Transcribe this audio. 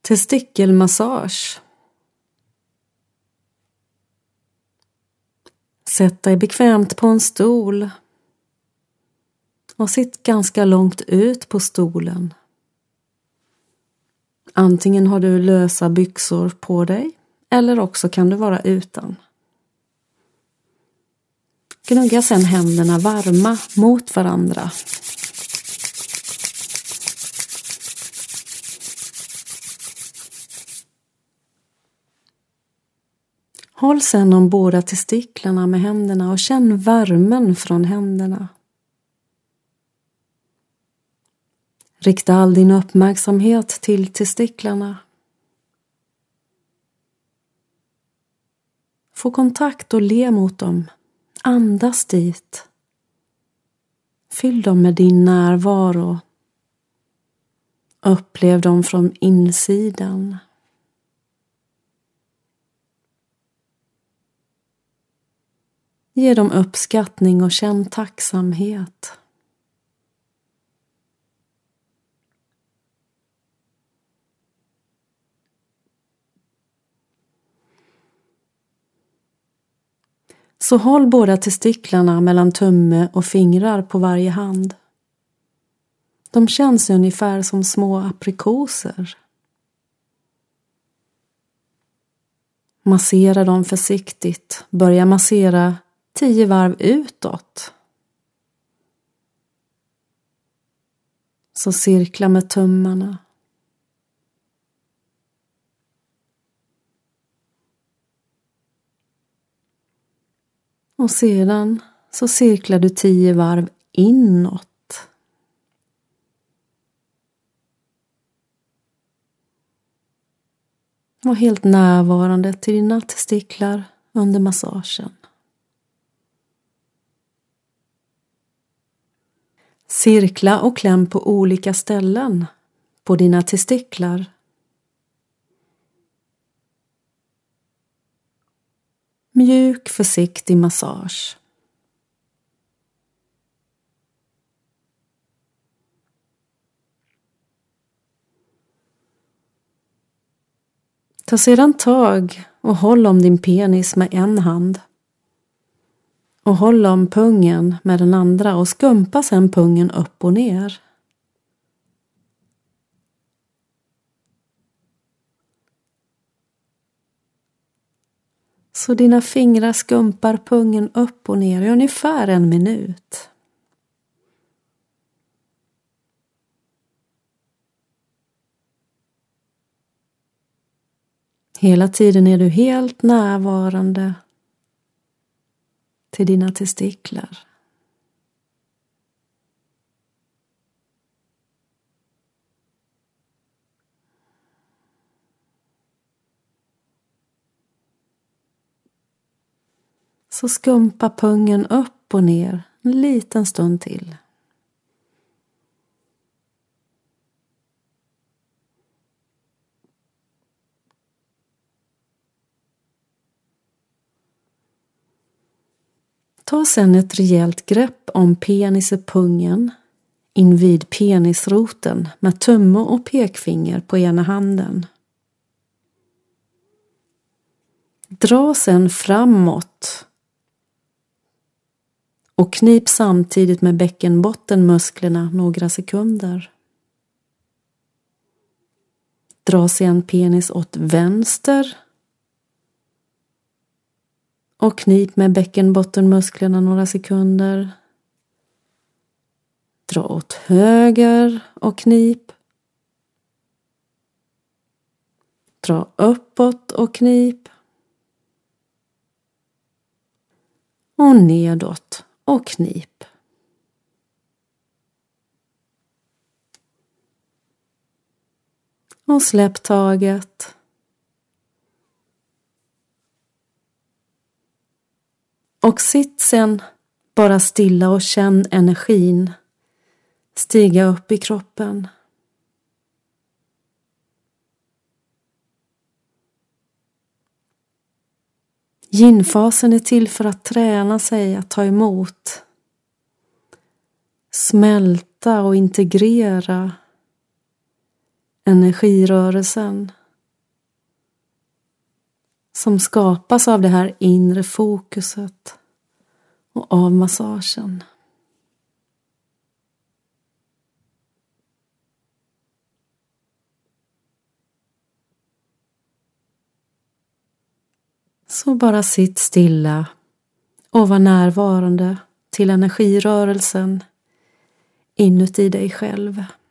Testikelmassage. Sätt dig bekvämt på en stol och sitt ganska långt ut på stolen. Antingen har du lösa byxor på dig eller också kan du vara utan. Gnugga sedan händerna varma mot varandra. Håll sedan om båda testiklarna med händerna och känn värmen från händerna. Rikta all din uppmärksamhet till testiklarna. Få kontakt och le mot dem. Andas dit. Fyll dem med din närvaro. Upplev dem från insidan. Ge dem uppskattning och känn tacksamhet. Så håll båda testiklarna mellan tumme och fingrar på varje hand. De känns ungefär som små aprikoser. Massera dem försiktigt. Börja massera 10 varv utåt. Så cirkla med tummarna. Och sedan så cirklar du 10 varv inåt. Var helt närvarande till dina testiklar under massagen. Cirkla och kläm på olika ställen på dina testiklar. Mjuk, försiktig massage. Ta sedan tag och håll om din penis med en hand. Och håll om pungen med den andra och skumpa sedan pungen upp och ner. Så dina fingrar skumpar pungen upp och ner i ungefär 1 minut. Hela tiden är du helt närvarande till dina testiklar. Så skumpa pungen upp och ner en liten stund till. Ta sedan ett rejält grepp om penis i pungen invid penisroten med tumme och pekfinger på ena handen. Dra sedan framåt och knip samtidigt med bäckenbottenmusklerna några sekunder. Dra sedan penis åt vänster och knip med bäckenbottenmusklerna några sekunder. Dra åt höger och knip. Dra uppåt och knip. Och nedåt och knip. Och släpp taget. Och sitt sen bara stilla och känn energin stiga upp i kroppen. Yin-fasen är till för att träna sig att ta emot, smälta och integrera energirörelsen som skapas av det här inre fokuset och av massagen. Så bara sitt stilla och var närvarande till energirörelsen inuti dig själv.